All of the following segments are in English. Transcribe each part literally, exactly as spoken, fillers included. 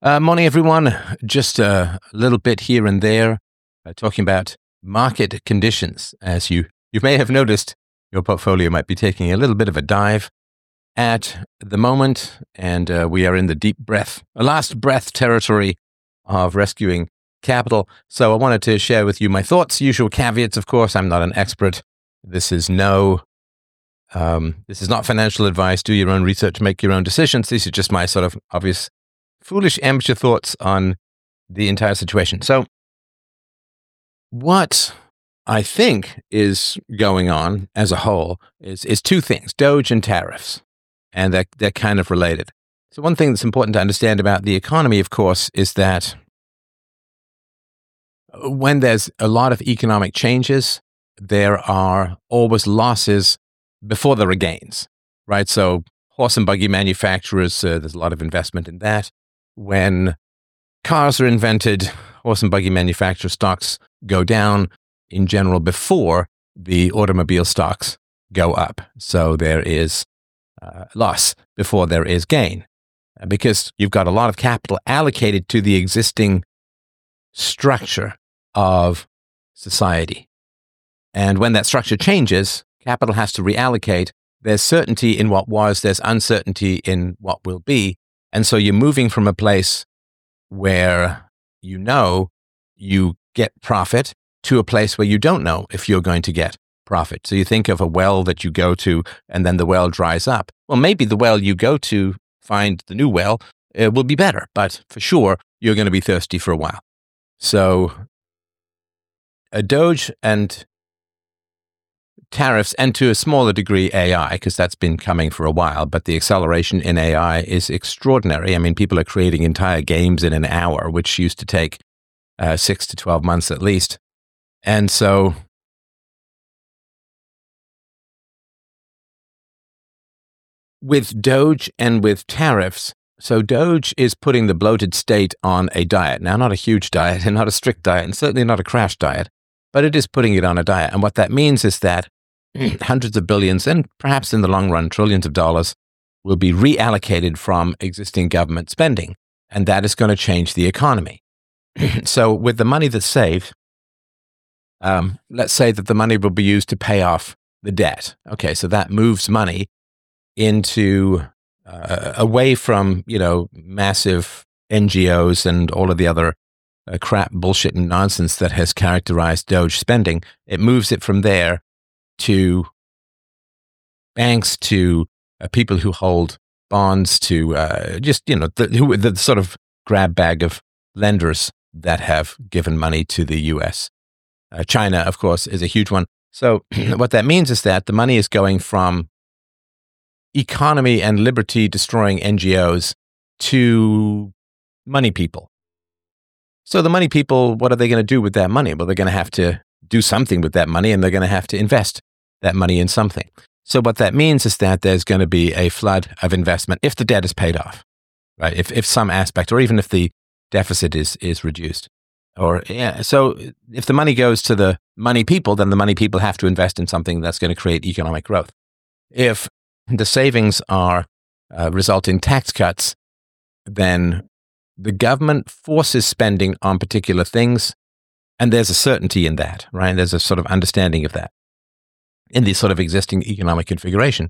Uh, morning, everyone. Just a little bit here and there, uh, talking about market conditions. As you, you may have noticed, your portfolio might be taking a little bit of a dive at the moment, and uh, we are in the deep breath, last breath territory of rescuing capital. So I wanted to share with you my thoughts. Usual caveats, of course. I'm not an expert. This is no, um, this is not financial advice. Do your own research, make your own decisions. These are just my sort of obvious foolish amateur thoughts on the entire situation. So what I think is going on as a whole is, is two things, Doge and tariffs, and they're, they're kind of related. So one thing that's important to understand about the economy, of course, is that when there's a lot of economic changes, there are always losses before there are gains, right? So horse and buggy manufacturers, uh, there's a lot of investment in that. When cars are invented, horse and buggy manufacturer stocks go down in general before the automobile stocks go up. So there is uh, loss before there is gain, because you've got a lot of capital allocated to the existing structure of society. And when that structure changes, capital has to reallocate. There's certainty in what was, there's uncertainty in what will be. And so you're moving from a place where you know you get profit to a place where you don't know if you're going to get profit. So you think of a well that you go to and then the well dries up. Well, maybe the well you go to find the new well uh, will be better, but for sure you're going to be thirsty for a while. So a Doge and tariffs, and to a smaller degree A I, because that's been coming for a while, but the acceleration in A I is extraordinary. I mean, people are creating entire games in an hour, which used to take uh, six to twelve months at least. And so with Doge and with tariffs, so Doge is putting the bloated state on a diet. Now, not a huge diet and not a strict diet, and certainly not a crash diet, but it is putting it on a diet. And what that means is that hundreds of billions, and perhaps in the long run, trillions of dollars, will be reallocated from existing government spending. And that is going to change the economy. So with the money that's saved, um, let's say that the money will be used to pay off the debt. Okay, so that moves money into, uh, away from, you know, massive N G Os and all of the other uh, crap, bullshit, and nonsense that has characterized Doge spending. It moves it from there to banks, to uh, people who hold bonds, to uh, just, you know, the, who, the sort of grab bag of lenders that have given money to the U S. Uh, China, of course, is a huge one. So what that means is that the money is going from economy and liberty destroying N G Os to money people. So the money people, what are they going to do with that money? Well, they're going to have to do something with that money, and they're going to have to invest that money in something. So what that means is that there's going to be a flood of investment if the debt is paid off, right? If if some aspect, or even if the deficit is is reduced, or yeah. So if the money goes to the money people, then the money people have to invest in something that's going to create economic growth. If the savings are uh, result in tax cuts, then the government forces spending on particular things. And there's a certainty in that, right? There's a sort of understanding of that in the sort of existing economic configuration.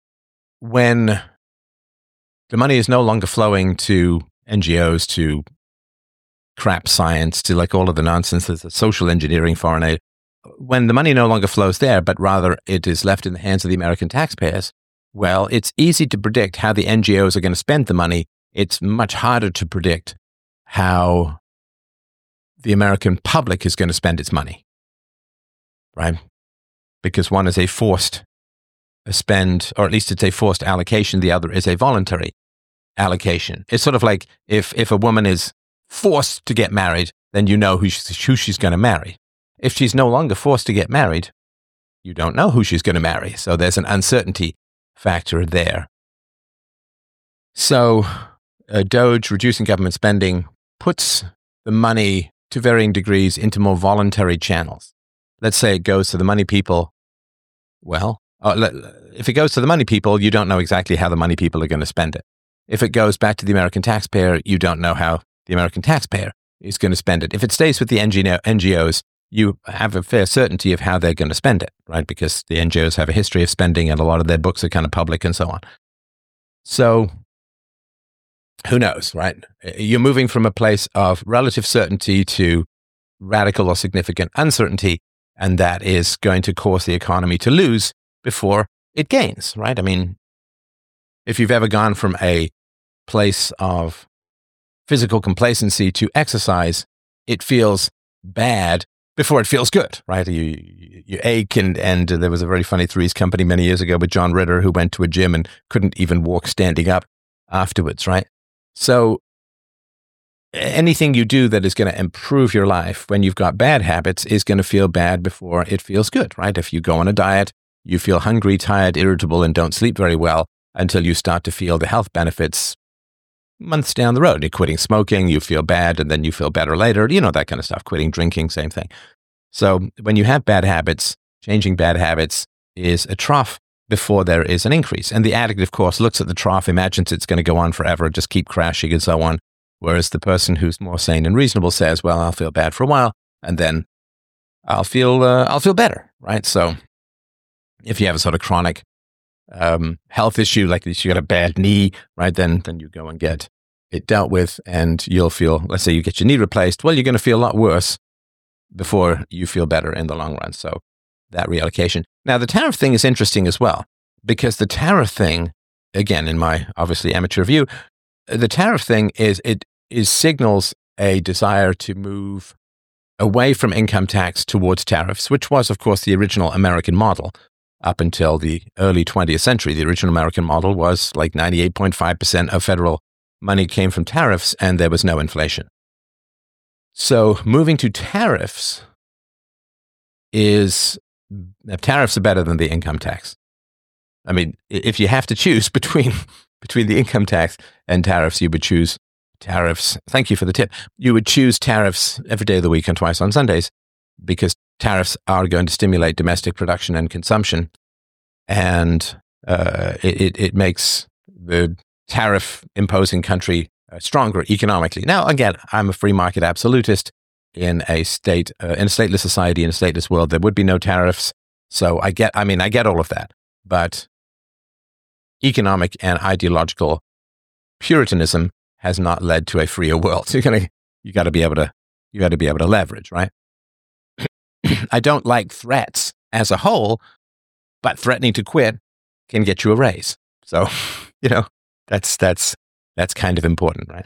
When the money is no longer flowing to N G Os, to crap science, to like all of the nonsense, there's a social engineering, foreign aid. When the money no longer flows there, but rather it is left in the hands of the American taxpayers, well, it's easy to predict how the N G Os are going to spend the money. It's much harder to predict how the American public is going to spend its money, right? Because one is a forced spend, or at least it's a forced allocation. The other is a voluntary allocation. It's sort of like if, if a woman is forced to get married, then you know who she's, who she's going to marry. If she's no longer forced to get married, you don't know who she's going to marry. So there's an uncertainty factor there. So uh, Doge, reducing government spending, puts the money to varying degrees into more voluntary channels. Let's say it goes to the money people. Well, uh, if it goes to the money people, you don't know exactly how the money people are going to spend it. If it goes back to the American taxpayer, you don't know how the American taxpayer is going to spend it. If it stays with the N G Os, you have a fair certainty of how they're going to spend it, right? Because the N G Os have a history of spending and a lot of their books are kind of public and so on. So who knows, right? You're moving from a place of relative certainty to radical or significant uncertainty, and that is going to cause the economy to lose before it gains, right? I mean, if you've ever gone from a place of physical complacency to exercise, it feels bad before it feels good, right? You, you, you ache, and, and there was a very funny Three's Company many years ago with John Ritter, who went to a gym and couldn't even walk standing up afterwards, right? So anything you do that is going to improve your life when you've got bad habits is going to feel bad before it feels good, right? If you go on a diet, you feel hungry, tired, irritable, and don't sleep very well until you start to feel the health benefits months down the road. You're quitting smoking, you feel bad, and then you feel better later. You know, that kind of stuff. Quitting drinking, same thing. So when you have bad habits, changing bad habits is a trough before there is an increase. And the addict, of course, looks at the trough, imagines it's going to go on forever, just keep crashing and so on. Whereas the person who's more sane and reasonable says, well, I'll feel bad for a while, and then I'll feel, uh, I'll feel better, right? So if you have a sort of chronic um, health issue, like you got a bad knee, right, then then you go and get it dealt with, and you'll feel, let's say you get your knee replaced, well, you're going to feel a lot worse before you feel better in the long run. So that reallocation. Now, the tariff thing is interesting as well, because the tariff thing, again, in my obviously amateur view, the tariff thing is it is signals a desire to move away from income tax towards tariffs, which was, of course, the original American model. Up until the early twentieth century, the original American model was like ninety-eight point five percent of federal money came from tariffs, and there was no inflation. So moving to tariffs is, tariffs are better than the income tax. I mean, if you have to choose between between the income tax and tariffs, you would choose tariffs. Thank you for the tip. You would choose tariffs every day of the week and twice on Sundays, because tariffs are going to stimulate domestic production and consumption, and uh, it, it makes the tariff-imposing country uh, stronger economically. Now, again, I'm a free market absolutist. In a state, uh, in a stateless society, in a stateless world, there would be no tariffs. So I get, I mean, I get all of that, but economic and ideological puritanism has not led to a freer world. You're gonna, you got to be able to, you got to be able to leverage, right? I don't like threats as a whole, but threatening to quit can get you a raise. So, you know, that's that's that's kind of important, right?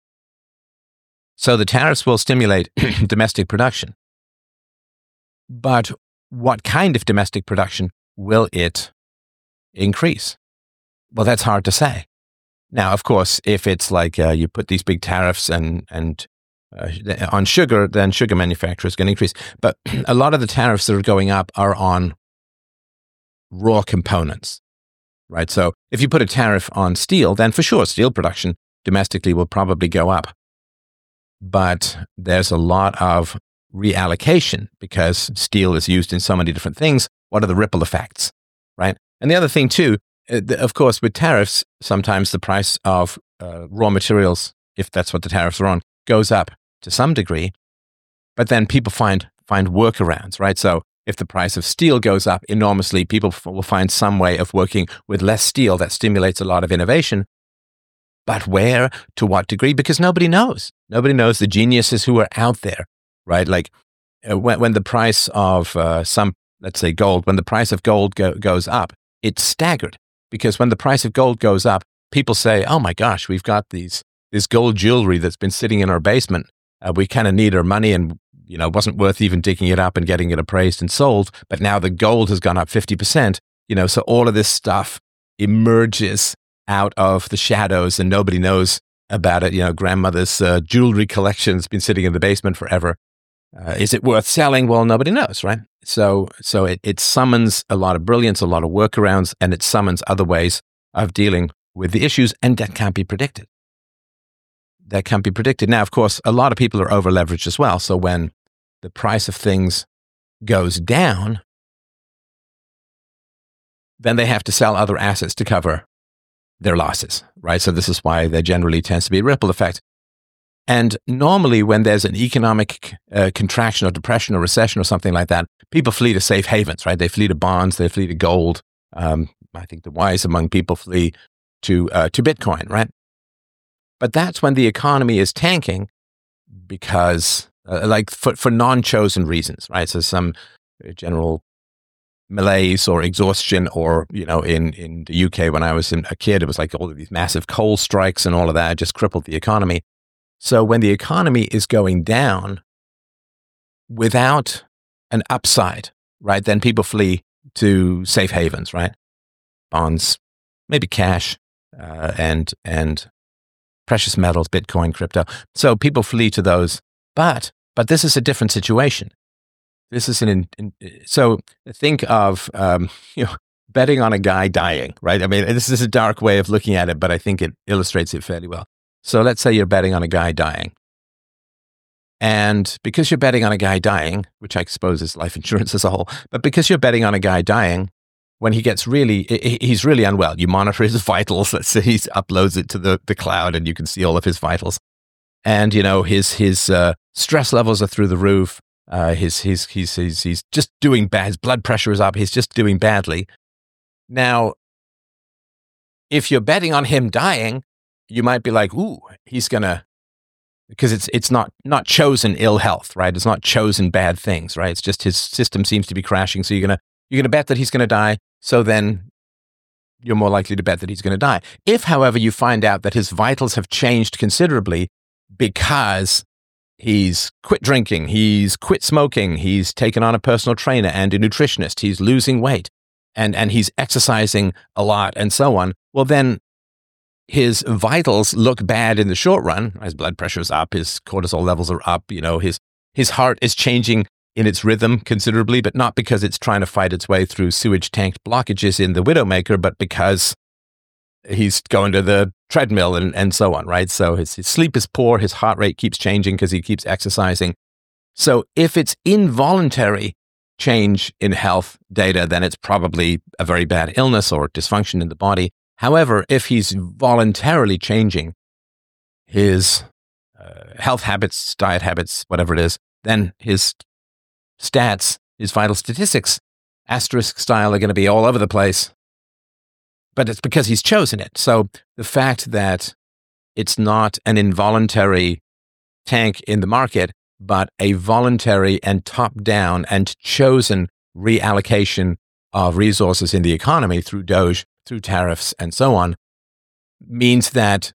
So the tariffs will stimulate domestic production. But what kind of domestic production will it increase? Well, that's hard to say. Now, of course, if it's like uh, you put these big tariffs and and Uh, on sugar, then sugar manufacturers can increase. But a lot of the tariffs that are going up are on raw components, right? So if you put a tariff on steel, then for sure, steel production domestically will probably go up. But there's a lot of reallocation because steel is used in so many different things. What are the ripple effects, right? And the other thing too, of course, with tariffs, sometimes the price of uh, raw materials, if that's what the tariffs are on, goes up to some degree, but then people find find workarounds, right? So if the price of steel goes up enormously, people f- will find some way of working with less steel that stimulates a lot of innovation. But where, to what degree? Because nobody knows. Nobody knows the geniuses who are out there, right? Like uh, when, when the price of uh, some, let's say gold, when the price of gold go- goes up, it's staggered. Because when the price of gold goes up, people say, oh my gosh, we've got these this gold jewelry that's been sitting in our basement. Uh, we kind of need our money, and you know, it wasn't worth even digging it up and getting it appraised and sold. But now the gold has gone up fifty percent. You know, so all of this stuff emerges out of the shadows, and nobody knows about it. You know, grandmother's uh, jewelry collection has been sitting in the basement forever. Uh, is it worth selling? Well, nobody knows, right? So, so it, it summons a lot of brilliance, a lot of workarounds, and it summons other ways of dealing with the issues, and that can't be predicted. That can't be predicted. Now, of course, a lot of people are over-leveraged as well. So when the price of things goes down, then they have to sell other assets to cover their losses, right? So this is why there generally tends to be a ripple effect. And normally when there's an economic uh, contraction or depression or recession or something like that, people flee to safe havens, right? They flee to bonds, they flee to gold. Um, I think the wise among people flee to uh, to Bitcoin, right? But that's when the economy is tanking because, uh, like, for, for non-chosen reasons, right? So some general malaise or exhaustion, or, you know, in, in the U K when I was in a kid, it was like all of these massive coal strikes and all of that just crippled the economy. So when the economy is going down without an upside, right, then people flee to safe havens, right? Bonds, maybe cash, uh, and and precious metals, Bitcoin, crypto. So people flee to those. But but this is a different situation. This is an in, in, so think of um, you know, betting on a guy dying, right? I mean, this is a dark way of looking at it, but I think it illustrates it fairly well. So let's say you're betting on a guy dying. And because you're betting on a guy dying, which I suppose is life insurance as a whole, but because you're betting on a guy dying, when he gets really, he's really unwell, you monitor his vitals. Let's say he uploads it to the, the cloud and you can see all of his vitals. And, you know, his his uh, stress levels are through the roof. Uh, his, his, he's, he's, he's just doing bad. His blood pressure is up. He's just doing badly. Now, if you're betting on him dying, you might be like, ooh, he's going to, because it's it's not not chosen ill health, right? It's not chosen bad things, right? It's just his system seems to be crashing. So you're going to you're going to bet that he's going to die. So then you're more likely to bet that he's going to die. If, however, you find out that his vitals have changed considerably because he's quit drinking, he's quit smoking, he's taken on a personal trainer and a nutritionist, he's losing weight, and, and he's exercising a lot and so on, well, then his vitals look bad in the short run. His blood pressure is up, his cortisol levels are up, you know, his his heart is changing in its rhythm considerably, but not because it's trying to fight its way through sewage tank blockages in the Widowmaker, but because he's going to the treadmill and, and so on, right? So his, his sleep is poor, his heart rate keeps changing because he keeps exercising. So if it's involuntary change in health data, then it's probably a very bad illness or dysfunction in the body. However, if he's voluntarily changing his uh, health habits, diet habits, whatever it is, then his stats, his vital statistics, asterisk style, are going to be all over the place. But it's because he's chosen it. So the fact that it's not an involuntary tank in the market, but a voluntary and top-down and chosen reallocation of resources in the economy through Doge, through tariffs, and so on, means that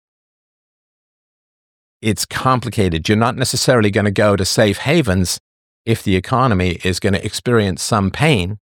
it's complicated. You're not necessarily going to go to safe havens if the economy is going to experience some pain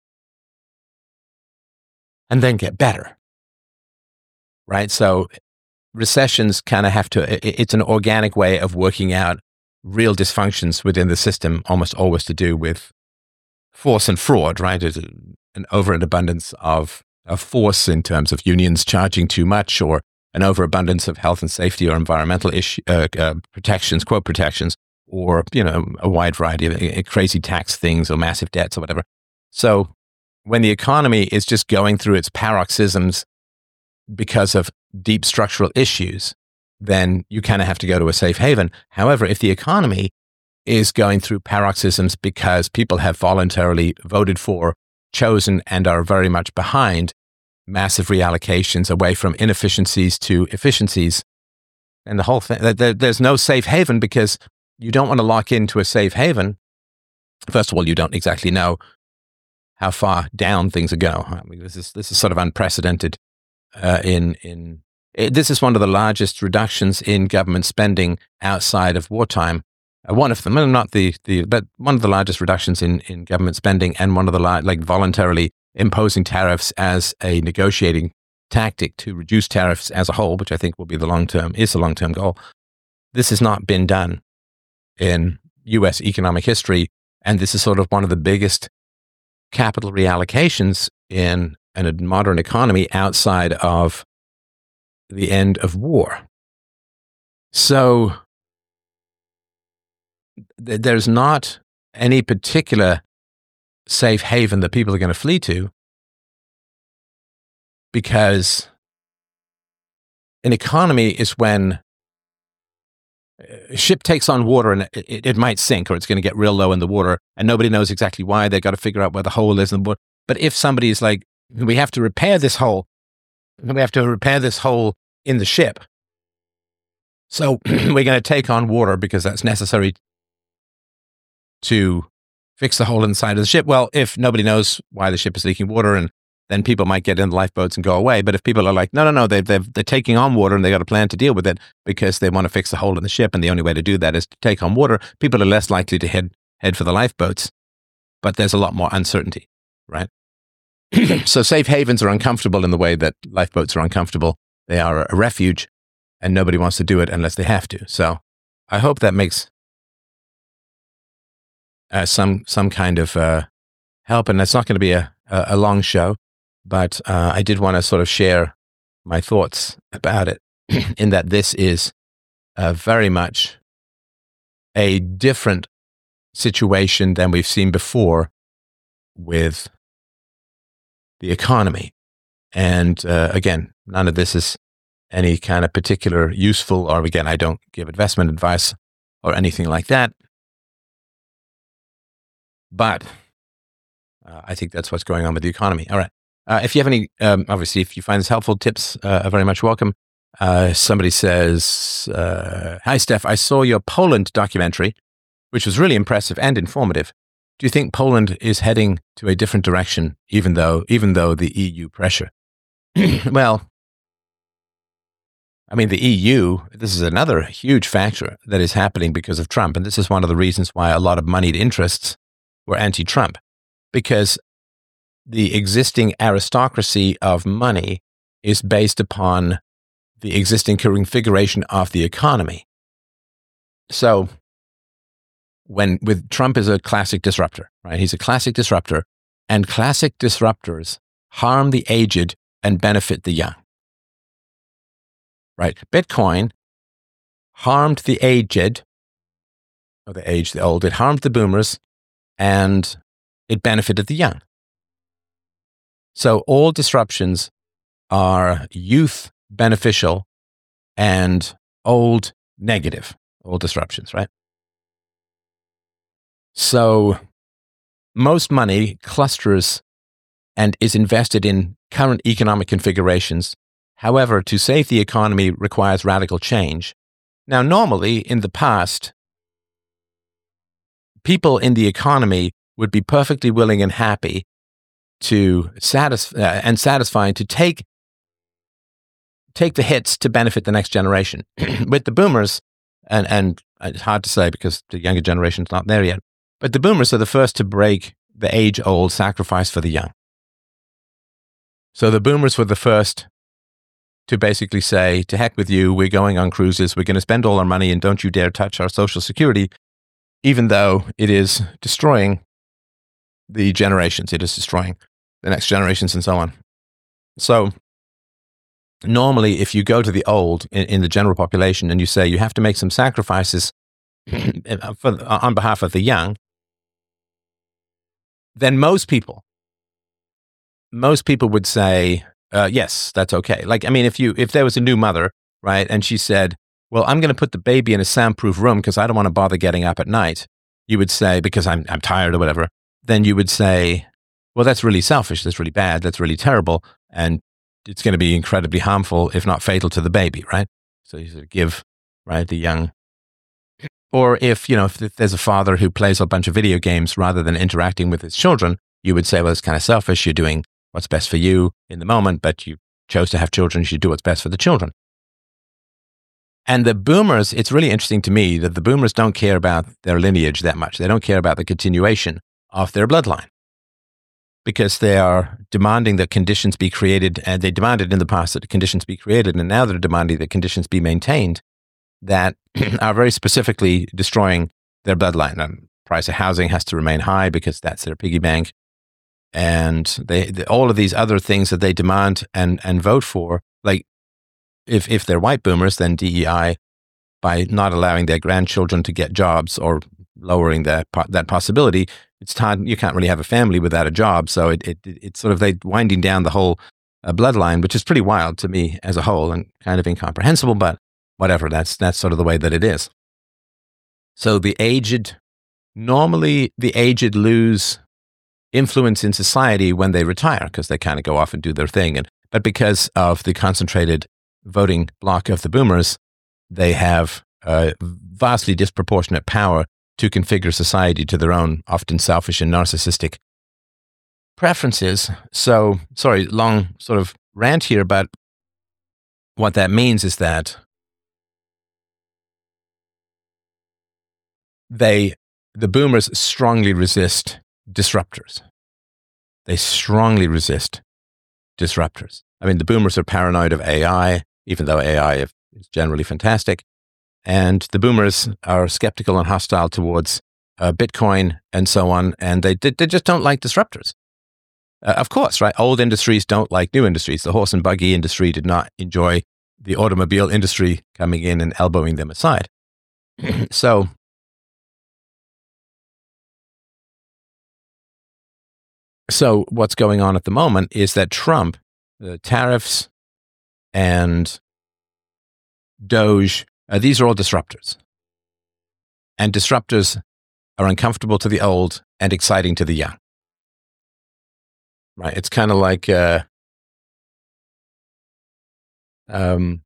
and then get better, right? So recessions kind of have to, it's an organic way of working out real dysfunctions within the system, almost always to do with force and fraud, right? There's an over and abundance of, of force in terms of unions charging too much, or an overabundance of health and safety or environmental issue, uh, uh, protections, quote protections, or, you know, a wide variety of uh, crazy tax things or massive debts or whatever. So when the economy is just going through its paroxysms because of deep structural issues, then you kind of have to go to a safe haven. However, if the economy is going through paroxysms because people have voluntarily voted for, chosen, and are very much behind massive reallocations away from inefficiencies to efficiencies, and the whole thing, there, there's no safe haven, because you don't want to lock into a safe haven. First of all, you don't exactly know how far down things are going. I mean, this is this is sort of unprecedented. Uh, in in it, this is one of the largest reductions in government spending outside of wartime. Uh, one of them, not the the, but one of the largest reductions in, in government spending, and one of the la- like voluntarily imposing tariffs as a negotiating tactic to reduce tariffs as a whole, which I think will be the long term is the long term goal. This has not been done in U S economic history, and this is sort of one of the biggest capital reallocations in a modern economy outside of the end of war. So th- there's not any particular safe haven that people are going to flee to, because an economy is when a ship takes on water and it, it, it might sink, or it's going to get real low in the water and nobody knows exactly why. They've got to figure out where the hole is in the water. But if somebody's like, we have to repair this hole, we have to repair this hole in the ship. So we're going to take on water because that's necessary to fix the hole inside of the ship. Well, if nobody knows why the ship is leaking water, and then people might get in the lifeboats and go away. But if people are like, no, no, no, they've, they've, they're taking on water and they got a plan to deal with it because they want to fix the hole in the ship, and the only way to do that is to take on water, people are less likely to head head for the lifeboats. But there's a lot more uncertainty, right? So safe havens are uncomfortable in the way that lifeboats are uncomfortable. They are a refuge, and nobody wants to do it unless they have to. So I hope that makes uh, some some kind of uh, help. And it's not going to be a, a, a long show, but uh, I did want to sort of share my thoughts about it in that this is uh, very much a different situation than we've seen before with the economy. And uh, again, none of this is any kind of particular useful, or again, I don't give investment advice or anything like that. But uh, I think that's what's going on with the economy. All right. Uh, if you have any, um, obviously, if you find this helpful, tips uh, are very much welcome. Uh, somebody says, uh, hi, Steph, I saw your Poland documentary, which was really impressive and informative. Do you think Poland is heading to a different direction, even though, even though the E U pressure? Well, I mean, the E U, this is another huge factor that is happening because of Trump. And this is one of the reasons why a lot of moneyed interests were anti-Trump, because the existing aristocracy of money is based upon the existing configuration of the economy. So when with Trump is a classic disruptor, right? He's a classic disruptor, and classic disruptors harm the aged and benefit the young. Right? Bitcoin harmed the aged, or the aged, the old. It harmed the boomers, and it benefited the young. So all disruptions are youth beneficial and old negative. All disruptions, right? So most money clusters and is invested in current economic configurations. However, to save the economy requires radical change. Now, normally in the past, people in the economy would be perfectly willing and happy to satisfy uh, and satisfying to take take the hits to benefit the next generation. With the boomers, and and it's hard to say because the younger generation's not there yet, but the boomers are the first to break the age-old sacrifice for the young. So the boomers were the first to basically say, to heck with you, we're going on cruises, we're going to spend all our money, and don't you dare touch our Social Security, even though it is destroying the generations, it is destroying the next generations and so on. So normally, if you go to the old in, in the general population and you say you have to make some sacrifices for, on behalf of the young, then most people, most people would say, uh, yes, that's okay. Like, I mean, if you if there was a new mother, right, and she said, well, I'm going to put the baby in a soundproof room because I don't want to bother getting up at night, you would say, because I'm I'm tired or whatever, then you would say, well, that's really selfish, that's really bad, that's really terrible, and it's going to be incredibly harmful, if not fatal, to the baby, right? So you sort of give, right, the young. Or if, you know, if there's a father who plays a bunch of video games rather than interacting with his children, you would say, well, it's kind of selfish. You're doing what's best for you in the moment, but you chose to have children. You should do what's best for the children. And the boomers, it's really interesting to me that the boomers don't care about their lineage that much. They don't care about the continuation of their bloodline because they are demanding that conditions be created, and they demanded in the past that the conditions be created, and now they're demanding that conditions be maintained that are very specifically destroying their bloodline. And price of housing has to remain high because that's their piggy bank. And they, they all of these other things that they demand and, and vote for, like if, if they're white boomers, then D E I, by not allowing their grandchildren to get jobs or lowering that, that possibility, it's time, you can't really have a family without a job. So it, it, it's sort of they winding down the whole uh, bloodline, which is pretty wild to me as a whole and kind of incomprehensible, but whatever. That's that's sort of the way that it is. So the aged, normally the aged lose influence in society when they retire because they kind of go off and do their thing. And but because of the concentrated voting bloc of the boomers, they have uh, vastly disproportionate power to configure society to their own, often selfish and narcissistic preferences. So, sorry, long sort of rant here, but what that means is that they, the boomers strongly resist disruptors. They strongly resist disruptors. I mean, the boomers are paranoid of A I, even though A I is generally fantastic. And the boomers are skeptical and hostile towards uh, Bitcoin and so on. And they, they just don't like disruptors. Uh, of course, right? Old industries don't like new industries. The horse and buggy industry did not enjoy the automobile industry coming in and elbowing them aside. So, so what's going on at the moment is that Trump, the tariffs and Doge, uh, these are all disruptors. And disruptors are uncomfortable to the old and exciting to the young. Right? It's kind of like uh, um,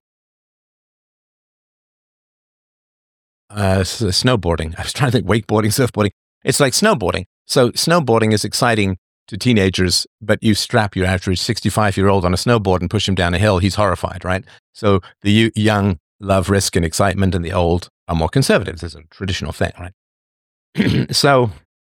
uh, s- snowboarding. I was trying to think wakeboarding, surfboarding. It's like snowboarding. So snowboarding is exciting to teenagers, but you strap your average sixty-five-year-old on a snowboard and push him down a hill, he's horrified, right? So the y- young love risk and excitement, and the old are more conservative. This is a traditional thing, right? So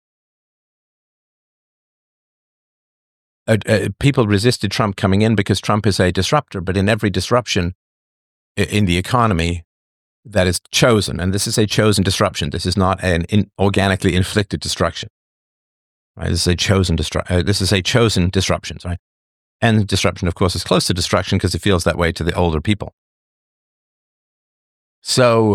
uh, uh, people resisted Trump coming in because Trump is a disruptor, but in every disruption i- in the economy that is chosen, and this is a chosen disruption, this is not an in- organically inflicted destruction. Right? This is a chosen destru- uh, This is a chosen disruption, right? And disruption, of course, is close to destruction because it feels that way to the older people. So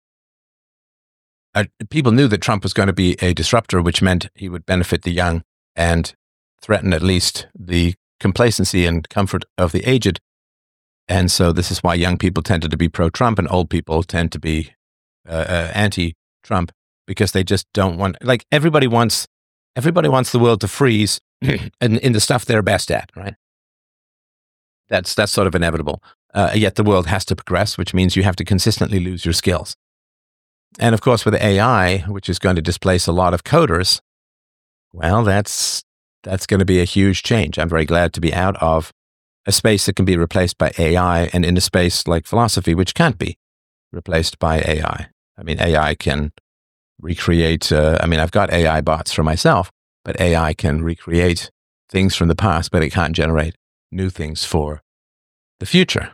uh, people knew that Trump was going to be a disruptor, which meant he would benefit the young and threaten at least the complacency and comfort of the aged. And so this is why young people tended to be pro-Trump and old people tend to be uh, uh, anti-Trump, because they just don't want, like everybody wants, everybody wants the world to freeze in, in the stuff they're best at, right? That's, that's sort of inevitable. Uh, yet the world has to progress, which means you have to consistently lose your skills. And of course, with A I, which is going to displace a lot of coders, well, that's that's going to be a huge change. I'm very glad to be out of a space that can be replaced by A I and in a space like philosophy, which can't be replaced by A I. I mean, A I can recreate, uh, I mean, I've got A I bots for myself, but A I can recreate things from the past, but it can't generate new things for the future.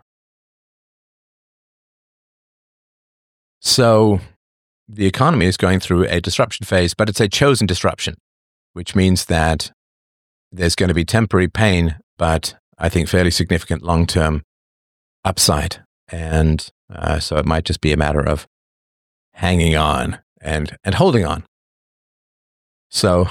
So the economy is going through a disruption phase, but it's a chosen disruption, which means that there's going to be temporary pain, but I think fairly significant long-term upside. And uh, so it might just be a matter of hanging on and, and holding on. So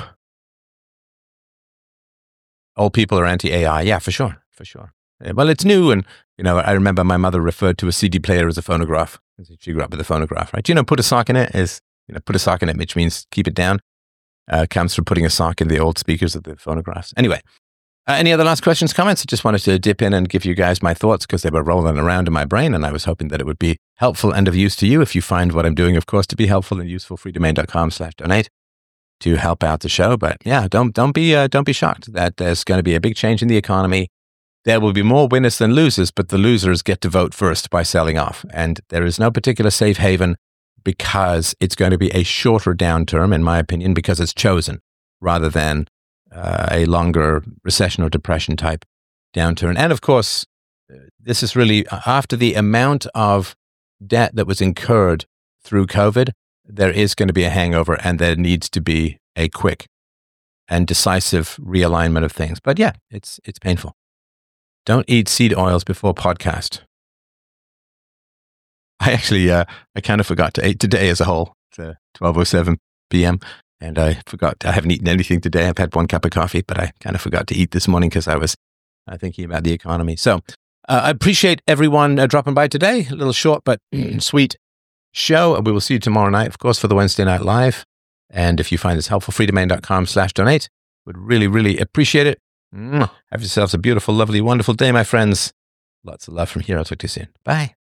old people are anti-A I. Yeah, for sure, for sure. Yeah, well, it's new. And, you know, I remember my mother referred to a C D player as a phonograph. She grew up with a phonograph, right? You know, put a sock in it is, you know, put a sock in it, which means keep it down. Uh, comes from putting a sock in the old speakers of the phonographs. Anyway, uh, any other last questions, comments? I just wanted to dip in and give you guys my thoughts because they were rolling around in my brain, and I was hoping that it would be helpful and of use to you. If you find what I'm doing, of course, to be helpful and useful, freedomain.com slash donate to help out the show. But yeah, don't don't be uh, don't be shocked that there's going to be a big change in the economy. There will be more winners than losers, but the losers get to vote first by selling off. And there is no particular safe haven because it's going to be a shorter downturn, in my opinion, because it's chosen rather than uh, a longer recession or depression type downturn. And of course, this is really after the amount of debt that was incurred through COVID, there is going to be a hangover and there needs to be a quick and decisive realignment of things. But yeah, it's it's painful. Don't eat seed oils before podcast. I actually, uh, I kind of forgot to eat today as a whole. It's uh, twelve oh seven p.m. and I forgot, I haven't eaten anything today. I've had one cup of coffee, but I kind of forgot to eat this morning because I was uh, thinking about the economy. So uh, I appreciate everyone uh, dropping by today. A little short but sweet show. We will see you tomorrow night, of course, for the Wednesday Night Live. And if you find this helpful, freedomain.com slash donate. Would really, really appreciate it. Have yourselves a beautiful, lovely, wonderful day, my friends. Lots of love from here. I'll talk to you soon. Bye.